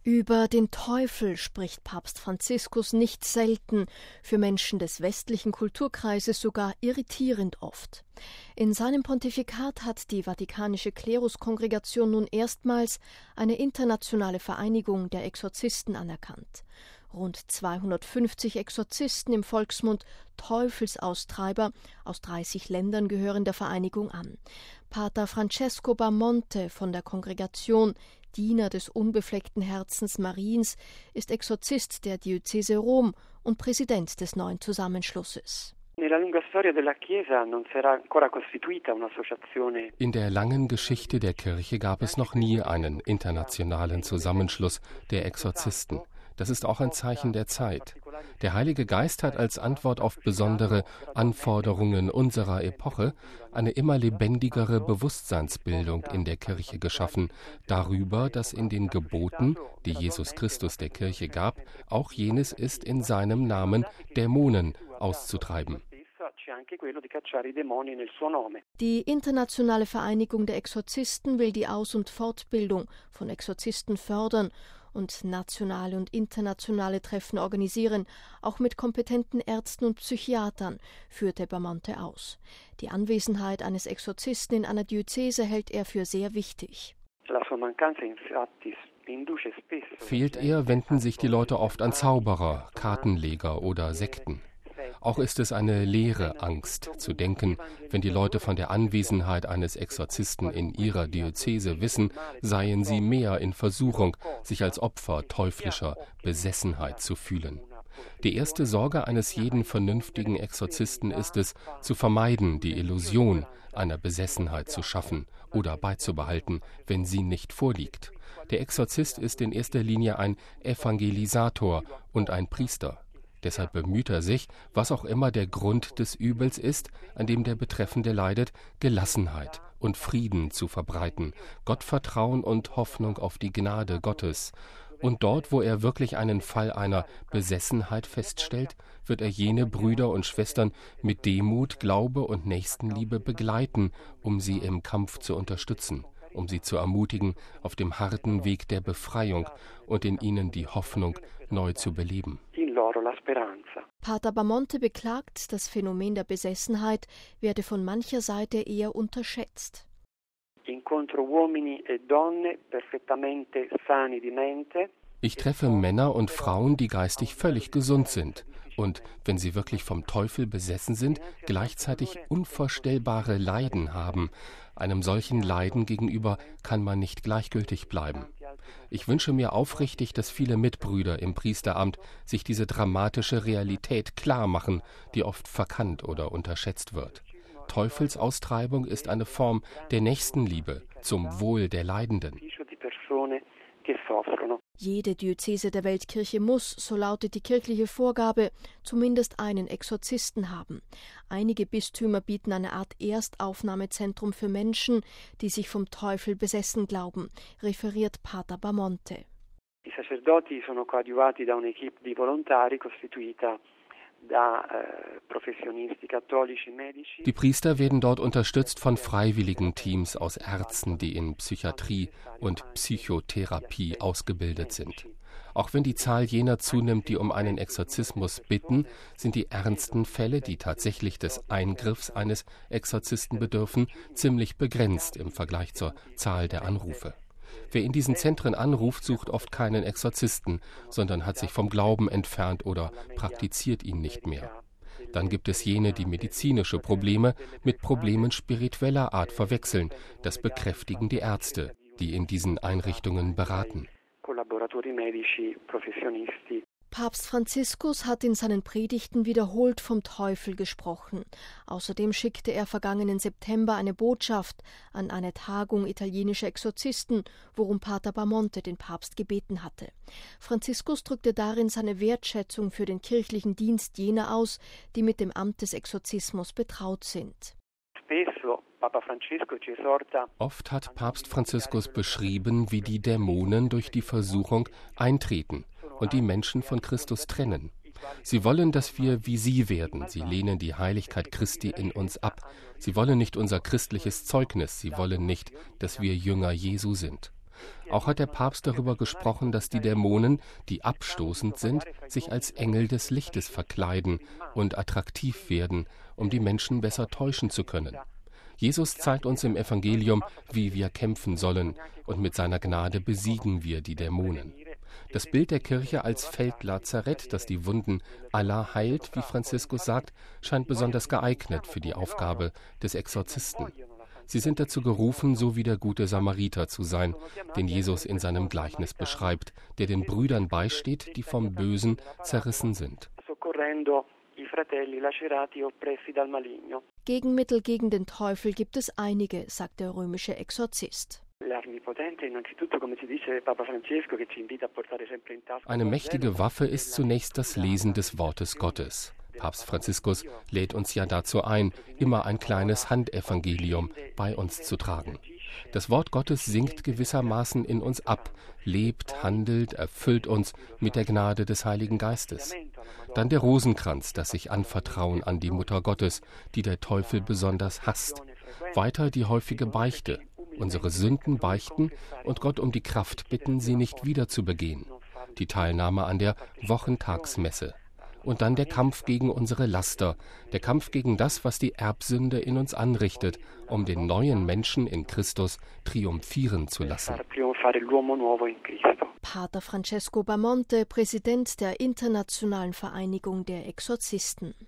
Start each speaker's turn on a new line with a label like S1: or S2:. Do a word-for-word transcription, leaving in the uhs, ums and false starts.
S1: Über den Teufel spricht Papst Franziskus nicht selten, für Menschen des westlichen Kulturkreises sogar irritierend oft. In seinem Pontifikat hat die Vatikanische Kleruskongregation nun erstmals eine internationale Vereinigung der Exorzisten anerkannt. Rund zweihundertfünfzig Exorzisten, im Volksmund Teufelsaustreiber, aus dreißig Ländern gehören der Vereinigung an. Pater Francesco Bamonte von der Kongregation Diener des unbefleckten Herzens Mariens ist Exorzist der Diözese Rom und Präsident des neuen Zusammenschlusses.
S2: In der langen Geschichte der Kirche gab es noch nie einen internationalen Zusammenschluss der Exorzisten. Das ist auch ein Zeichen der Zeit. Der Heilige Geist hat als Antwort auf besondere Anforderungen unserer Epoche eine immer lebendigere Bewusstseinsbildung in der Kirche geschaffen, darüber, dass in den Geboten, die Jesus Christus der Kirche gab, auch jenes ist, in seinem Namen Dämonen auszutreiben.
S1: Die internationale Vereinigung der Exorzisten will die Aus- und Fortbildung von Exorzisten fördern und nationale und internationale Treffen organisieren, auch mit kompetenten Ärzten und Psychiatern, führte Bamonte aus. Die Anwesenheit eines Exorzisten in einer Diözese hält er für sehr wichtig.
S2: Fehlt er, wenden sich die Leute oft an Zauberer, Kartenleger oder Sekten. Auch ist es eine leere Angst, zu denken, wenn die Leute von der Anwesenheit eines Exorzisten in ihrer Diözese wissen, seien sie mehr in Versuchung, sich als Opfer teuflischer Besessenheit zu fühlen. Die erste Sorge eines jeden vernünftigen Exorzisten ist es, zu vermeiden, die Illusion einer Besessenheit zu schaffen oder beizubehalten, wenn sie nicht vorliegt. Der Exorzist ist in erster Linie ein Evangelisator und ein Priester. Deshalb bemüht er sich, was auch immer der Grund des Übels ist, an dem der Betreffende leidet, Gelassenheit und Frieden zu verbreiten, Gottvertrauen und Hoffnung auf die Gnade Gottes. Und dort, wo er wirklich einen Fall einer Besessenheit feststellt, wird er jene Brüder und Schwestern mit Demut, Glaube und Nächstenliebe begleiten, um sie im Kampf zu unterstützen, um sie zu ermutigen auf dem harten Weg der Befreiung und in ihnen die Hoffnung neu zu beleben.
S1: Pater Bamonte beklagt, das Phänomen der Besessenheit werde von mancher Seite eher unterschätzt.
S2: Ich treffe Männer und Frauen, die geistig völlig gesund sind und, wenn sie wirklich vom Teufel besessen sind, gleichzeitig unvorstellbare Leiden haben. Einem solchen Leiden gegenüber kann man nicht gleichgültig bleiben. Ich wünsche mir aufrichtig, dass viele Mitbrüder im Priesteramt sich diese dramatische Realität klar machen, die oft verkannt oder unterschätzt wird. Teufelsaustreibung ist eine Form der Nächstenliebe zum Wohl der Leidenden.
S1: Jede Diözese der Weltkirche muss, so lautet die kirchliche Vorgabe, zumindest einen Exorzisten haben. Einige Bistümer bieten eine Art Erstaufnahmezentrum für Menschen, die sich vom Teufel besessen glauben, referiert Pater Bamonte.
S2: I sacerdoti sono coadiuvati da un'equipe di volontari costituita da professionisti cattolici, medici. Die Priester werden dort unterstützt von freiwilligen Teams aus Ärzten, die in Psychiatrie und Psychotherapie ausgebildet sind. Auch wenn die Zahl jener zunimmt, die um einen Exorzismus bitten, sind die ernsten Fälle, die tatsächlich des Eingriffs eines Exorzisten bedürfen, ziemlich begrenzt im Vergleich zur Zahl der Anrufe. Wer in diesen Zentren anruft, sucht oft keinen Exorzisten, sondern hat sich vom Glauben entfernt oder praktiziert ihn nicht mehr. Dann gibt es jene, die medizinische Probleme mit Problemen spiritueller Art verwechseln. Das bekräftigen die Ärzte, die in diesen Einrichtungen beraten.
S1: Papst Franziskus hat in seinen Predigten wiederholt vom Teufel gesprochen. Außerdem schickte er vergangenen September eine Botschaft an eine Tagung italienischer Exorzisten, worum Pater Bamonte den Papst gebeten hatte. Franziskus drückte darin seine Wertschätzung für den kirchlichen Dienst jener aus, die mit dem Amt des Exorzismus betraut sind.
S2: Oft hat Papst Franziskus beschrieben, wie die Dämonen durch die Versuchung eintreten und die Menschen von Christus trennen. Sie wollen, dass wir wie sie werden. Sie lehnen die Heiligkeit Christi in uns ab. Sie wollen nicht unser christliches Zeugnis. Sie wollen nicht, dass wir Jünger Jesu sind. Auch hat der Papst darüber gesprochen, dass die Dämonen, die abstoßend sind, sich als Engel des Lichtes verkleiden und attraktiv werden, um die Menschen besser täuschen zu können. Jesus zeigt uns im Evangelium, wie wir kämpfen sollen, und mit seiner Gnade besiegen wir die Dämonen. Das Bild der Kirche als Feldlazarett, das die Wunden aller heilt, wie Franziskus sagt, scheint besonders geeignet für die Aufgabe des Exorzisten. Sie sind dazu gerufen, so wie der gute Samariter zu sein, den Jesus in seinem Gleichnis beschreibt, der den Brüdern beisteht, die vom Bösen zerrissen sind.
S1: Gegenmittel gegen den Teufel gibt es einige, sagt der römische Exorzist.
S2: Eine mächtige Waffe ist zunächst das Lesen des Wortes Gottes. Papst Franziskus lädt uns ja dazu ein, immer ein kleines Handevangelium bei uns zu tragen. Das Wort Gottes sinkt gewissermaßen in uns ab, lebt, handelt, erfüllt uns mit der Gnade des Heiligen Geistes. Dann der Rosenkranz, das sich anvertrauen an die Mutter Gottes, die der Teufel besonders hasst. Weiter die häufige Beichte, unsere Sünden beichten und Gott um die Kraft bitten, sie nicht wieder zu begehen. Die Teilnahme an der Wochentagsmesse. Und dann der Kampf gegen unsere Laster, der Kampf gegen das, was die Erbsünde in uns anrichtet, um den neuen Menschen in Christus triumphieren zu lassen.
S1: Pater Francesco Bamonte, Präsident der Internationalen Vereinigung der Exorzisten.